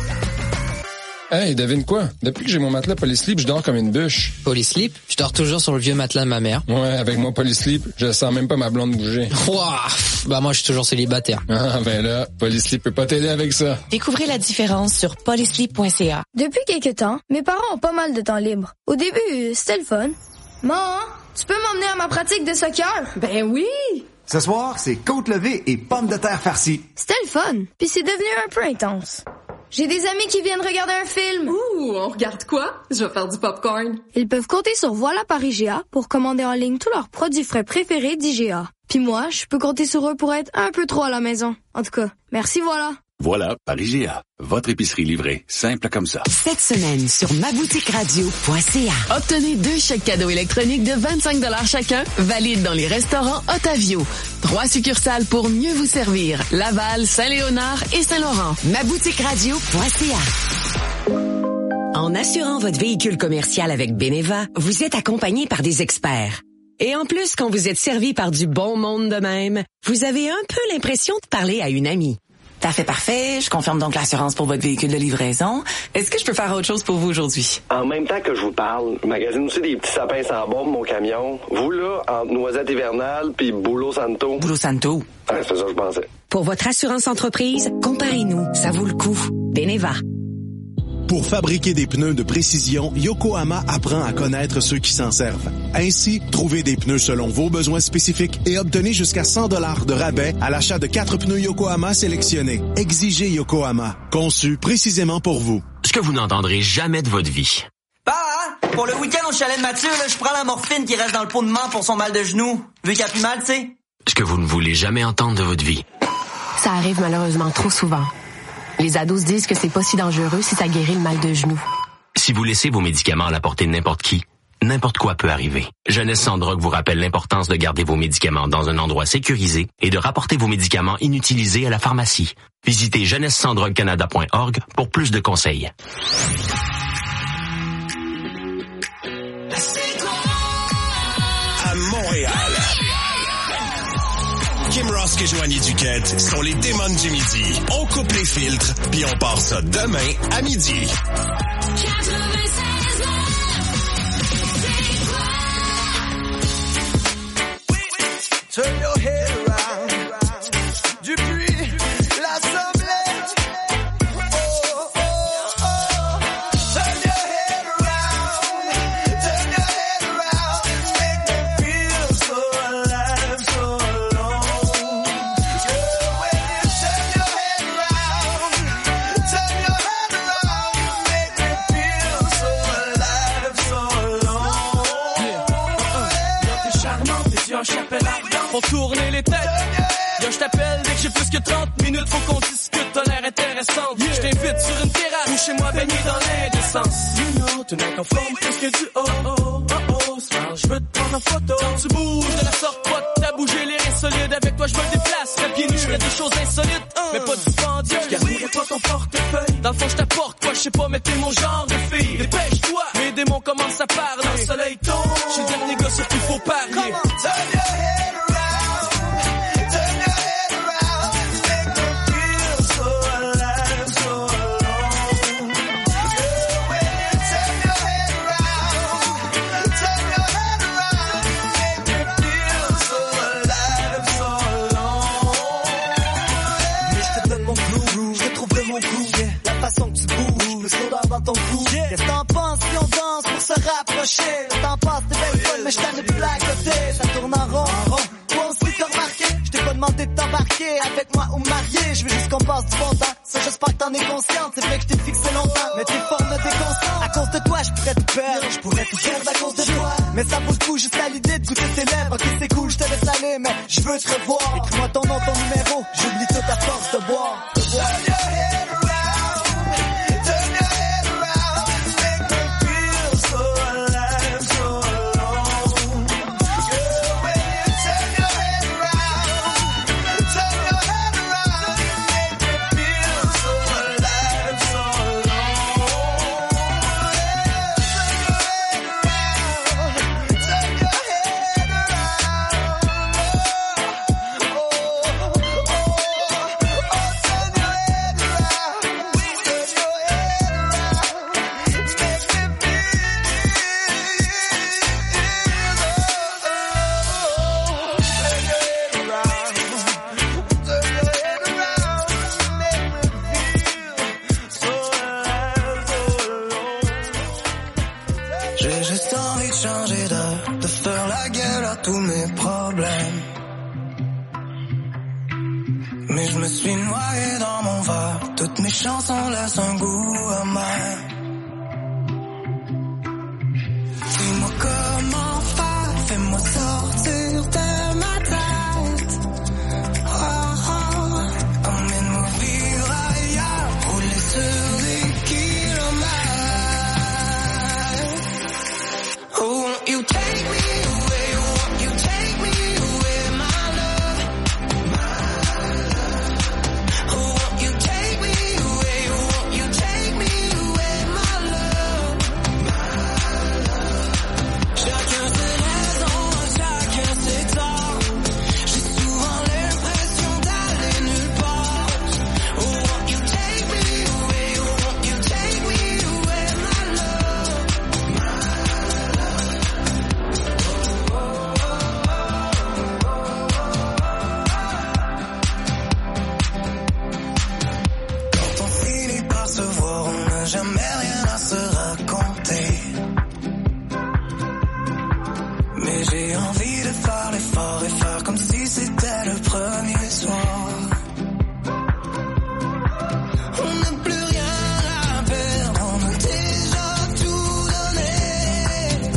Hey, devine quoi? Depuis que j'ai mon matelas Polysleep, je dors comme une bûche. Polysleep? Je dors toujours sur le vieux matelas de ma mère. Ouais, avec mon Polysleep, je sens même pas ma blonde bouger. Wouah! Bah moi, je suis toujours célibataire. Ah, ben là, Polysleep peut pas t'aider avec ça. Découvrez la différence sur polysleep point c a. Depuis quelques temps, mes parents ont pas mal de temps libre. Au début, c'était le fun. Maman, tu peux m'emmener à ma pratique de soccer? Ben oui! Ce soir, c'est côte levée et pommes de terre farcies. C'était le fun, puis c'est devenu un peu intense. J'ai des amis qui viennent regarder un film. Ouh, on regarde quoi? Je vais faire du popcorn. Ils peuvent compter sur Voilà par I G A pour commander en ligne tous leurs produits frais préférés d'I G A. Puis moi, je peux compter sur eux pour être un peu trop à la maison. En tout cas, merci Voilà. Voilà par I G A. Votre épicerie livrée. Simple comme ça. Cette semaine, sur ma boutique radio point c a. Obtenez deux chèques cadeaux électroniques de vingt-cinq dollars chacun, valides dans les restaurants Otavio. Trois succursales pour mieux vous servir. Laval, Saint-Léonard et Saint-Laurent. ma boutique radio point c a. En assurant votre véhicule commercial avec Beneva, vous êtes accompagné par des experts. Et en plus, quand vous êtes servi par du bon monde de même, vous avez un peu l'impression de parler à une amie. Parfait, parfait. Je confirme donc l'assurance pour votre véhicule de livraison. Est-ce que je peux faire autre chose pour vous aujourd'hui? En même temps que je vous parle, je magasine aussi des petits sapins sans bombe, mon camion. Vous, là, entre Noisette hivernale puis Boulot Santo. Boulot Santo? Ouais, c'est ça que je pensais. Pour votre assurance entreprise, comparez-nous. Ça vaut le coup. Beneva. Pour fabriquer des pneus de précision, Yokohama apprend à connaître ceux qui s'en servent. Ainsi, trouvez des pneus selon vos besoins spécifiques et obtenez jusqu'à cent dollars de rabais à l'achat de quatre pneus Yokohama sélectionnés. Exigez Yokohama, conçu précisément pour vous. Ce que vous n'entendrez jamais de votre vie. Bah, hein? Pour le week-end au chalet de Mathieu, là, je prends la morphine qui reste dans le pot de menthe pour son mal de genou. Vu qu'il a plus mal, tu sais. Ce que vous ne voulez jamais entendre de votre vie. Ça arrive malheureusement trop souvent. Les ados se disent que c'est pas si dangereux si ça guérit le mal de genou. Si vous laissez vos médicaments à la portée de n'importe qui, n'importe quoi peut arriver. Jeunesse sans drogue vous rappelle l'importance de garder vos médicaments dans un endroit sécurisé et de rapporter vos médicaments inutilisés à la pharmacie. Visitez jeunesse sans drogue canada point org pour plus de conseils. À Montréal, Kim Rosk et Joanie Duquette sont les démons du midi. On coupe les filtres, puis on part ça demain à midi. Turn your head around. Dupuis, l'Assemblée. Oh, oh, oh. Turn your head around. Turn your head around. Make me feel so alive, so alone. Girl, when you turn your head around, turn your head around. Make me feel so alive, so alone. Yeah, t'es charmante, t'es en chapelle ardente. Pour tourner les têtes. Yo, je t'appelle dès que j'ai plus que trente minutes. Faut qu'on discute, t'as l'air intéressant. descente. Yeah. Je t'invite sur une terrasse ou chez moi baigné dans l'indécence. You know, tu n'es qu'en forme plus que du oh oh oh oh. Smile, je veux te prendre en photo. Quand tu bouges de la sorte, pas t'as bougé l'air insolide. Avec toi je me déplace, les pieds nus, je fais des choses insolites, uh. mais pas dispendieuses. Je garderai pas ton portefeuille. Dans le fond je t'apporte quoi, je sais pas, mais t'es mon genre de fille. Dépêche-toi, mes démons commencent à parler. Dans le soleil tombe, je suis le dernier gars sur qui faut parier. Turn your head around, turn your head around, make me feel so alive, so alone. Girl, when you turn your head around, turn your head around, make me feel so alive, so alone. Mais je te donne mon flow, je te trouve de mon goût, yeah. La façon que tu bouges, le sourire dans ton cou, yeah. Qu'est-ce que t'en penses si on danse pour se rapprocher? Le temps passe, t'es belle folle, mais je t'en ai plus à côté. Ça tourne en rond, en rond. Toi aussi t'as remarqué, je t'ai pas demandé de t'embarquer avec moi ou me marier. Je veux juste qu'on passe du bon temps. Ça j'espère que t'en es consciente. C'est vrai que je t'ai fixé longtemps, mais tes formes t'es constant. À cause de toi je pourrais te perdre, je pourrais te perdre à cause de toi. Mais ça vaut le coup juste à l'idée de goûter tes lèvres. Ok c'est cool, je te laisse aller, mais je veux te revoir. Écris-moi ton nom, ton numéro, j'oublie tout à force de boire. Turn your head around, turn your head around, make me feel so alive, so alone. Girl, when you turn your head around, turn your head around, make me feel so alive, so alone. Turn your head around, turn your head around. Oh, oh, oh, oh, turn your head around, turn your head around, make me feel so alive, so alone. J'ai juste envie de changer d'air, de faire la gueule à tous mes problèmes. Mais je me suis noyé dans mon verre, toutes mes chansons laissent un goût amer. Dis-moi comment faire, fais-moi sortir de ma tête. Oh, oh, emmène-moi vivre ailleurs, rouler sur des kilomètres. Oh, won't you take me away, won't you take me away, my love. Oh, won't you take me away, won't you take me away, my love. Chacun ses raisons, chacun ses torts. J'ai souvent l'impression d'aller nulle part. Oh, won't you take me away, won't you take me away, my love. Quand on finit par se voir, on n'a jamais rien à se raconter. Mais j'ai envie de faire l'effort et faire comme si c'était le premier soir. On n'a plus rien à perdre, on a déjà tout donné.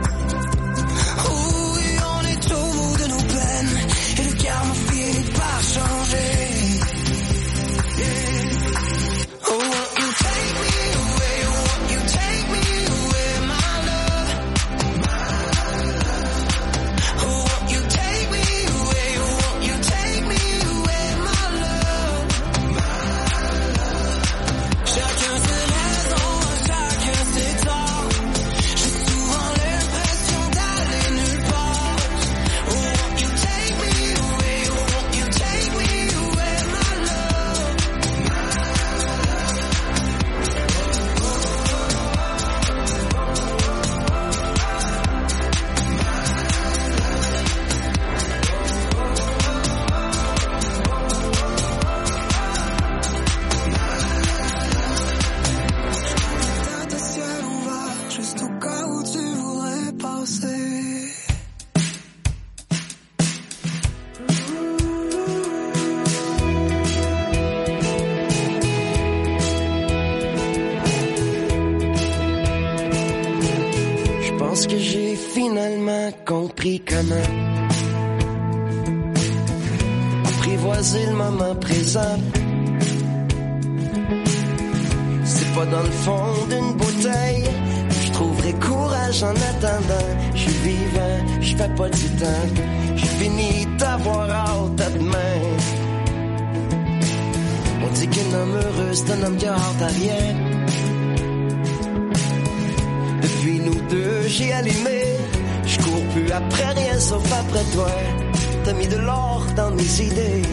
Oh oui, on est au bout de nos peines et le karma finit par changer. Yeah. Oh, won't you take me away, won't you take me away, my love. Oh, won't you take me away, won't you take me away, my love. Chacun ses raisons, chacun ses torts. J'ai souvent l'impression d'aller nulle part. Oh, won't you take me away, won't you take me away, my love. Tête à ciel ouvert, juste au cas où tu voudrais passer. Je pense que j'ai finalement compris comment apprivoiser le moment présent. pas dans le fond d'une bouteille. Je trouverai courage en attendant. Je suis vivant, je fais pas du temps. J'ai fini d'avoir hâte à demain. On dit qu'un homme heureux c'est un homme qui a hâte à rien. Depuis nous deux j'ai allumé. Je cours plus après rien sauf après toi. T'as mis de l'or dans mes idées.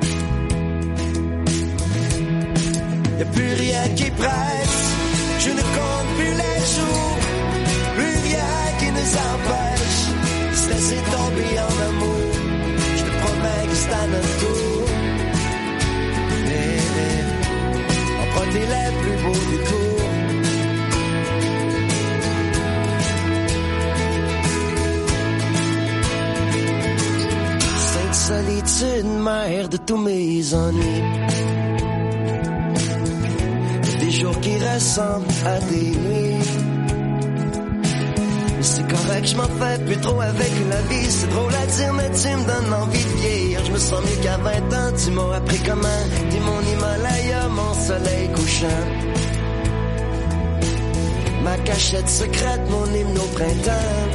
Y'a plus rien qui presse. Je ne compte plus les jours. Plus rien qui nous empêche de se laisser tomber en amour. Je te promets que c'est à notre tour. Emprunter les plus beaux détours. Sainte solitude, mère de tous mes ennuis. Des jours qui ressemblent à des nuits. Mais c'est correct, je m'en fais plus trop avec la vie. C'est drôle à dire, mais tu me donnes envie de vieillir. Je me sens mieux qu'à vingt ans, tu m'as appris comment. T'es mon Himalaya, mon soleil couchant. Ma cachette secrète, mon hymne au printemps.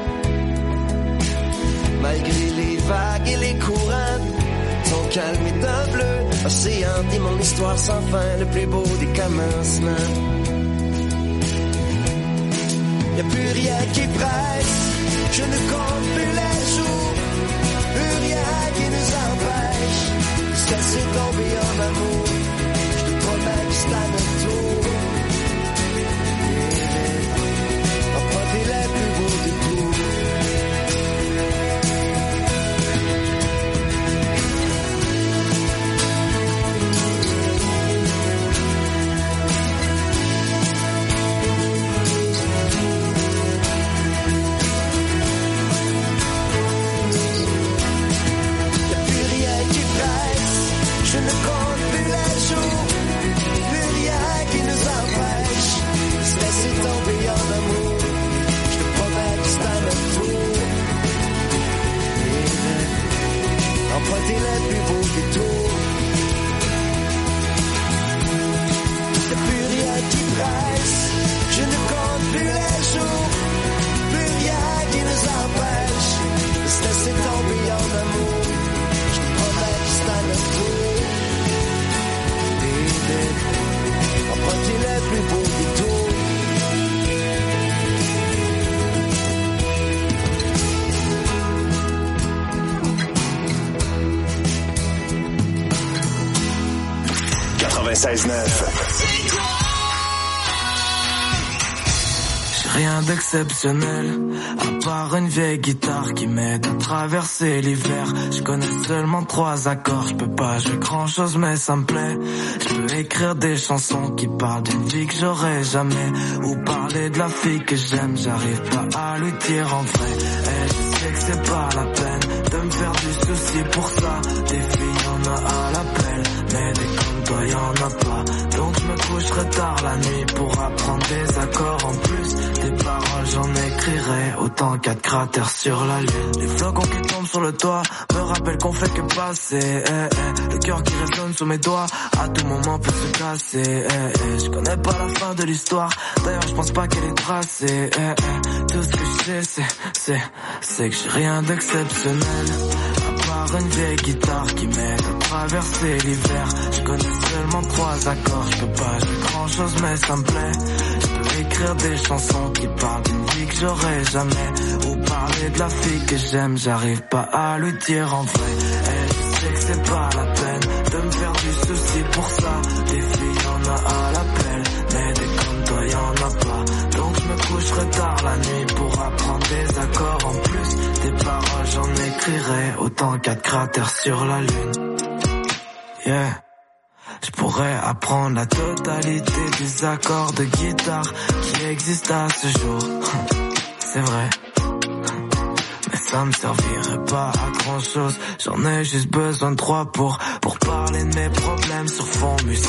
Malgré les vagues et les courants, ton calme est d'un bleu océan, t'es mon histoire sans fin, le plus beau des commencements. Y'a plus rien qui presse, je ne compte plus les jours, plus rien qui nous empêche de se laisser tomber en amour. Je te promets que c'est à notre tour. Emprunter les plus beaux détours. Je ne compte plus les jours, plus rien qui nous empêche de se laisser tomber en amour. Je te promets que c'est à notre tour. Emprunter les plus beaux détours. Y'a plus rien qui presse, je ne compte plus les jours, plus rien qui nous empêche de se laisser tomber en amour. Je te promets que c'est à notre tour. Emprunter les plus beaux détours. quatre-vingt-seize neuf. Rien d'exceptionnel, à part une vieille guitare qui m'aide à traverser l'hiver. Je connais seulement trois accords, je peux pas jouer grand chose mais ça me plaît. Je peux écrire des chansons qui parlent d'une vie que j'aurais jamais, ou parler de la fille que j'aime, j'arrive pas à lui dire en vrai. Et je sais que c'est pas la peine de me faire du souci pour ça. Des filles y'en a à l'appel, mais des comme toi y'en a pas. Donc je me coucherai tard la nuit pour apprendre des accords en plus. Des paroles j'en écrirai autant qu'à de cratères sur la lune. Les flocons qui tombent sur le toit me rappellent qu'on fait que passer, eh, eh. Le cœur qui résonne sous mes doigts à tout moment peut se casser, eh, eh. Je connais pas la fin de l'histoire, d'ailleurs je pense pas qu'elle est tracée, eh, eh. Tout ce que je sais c'est, c'est, c'est que j'ai rien d'exceptionnel, à part une vieille guitare qui m'aide à traverser l'hiver. Je connais seulement trois accords, je peux pas jouer grand chose mais ça me plaît. Je peux écrire des chansons qui parlent d'une vie que j'aurais jamais, ou parler de la fille que j'aime, j'arrive pas à lui dire en vrai. Et je sais que c'est pas la peine de me faire du souci pour ça. Des filles y'en a à l'appel, mais des comme toi y'en a pas. Donc je me coucherai tard la nuit pour apprendre des accords en plus. Des paroles j'en écrirai autant qu'à de cratères sur la lune. Yeah. Je pourrais apprendre la totalité des accords de guitare qui existent à ce jour. C'est vrai. Mais ça me servirait pas à grand chose. J'en ai juste besoin de trois pour, pour parler de mes problèmes sur fond musique.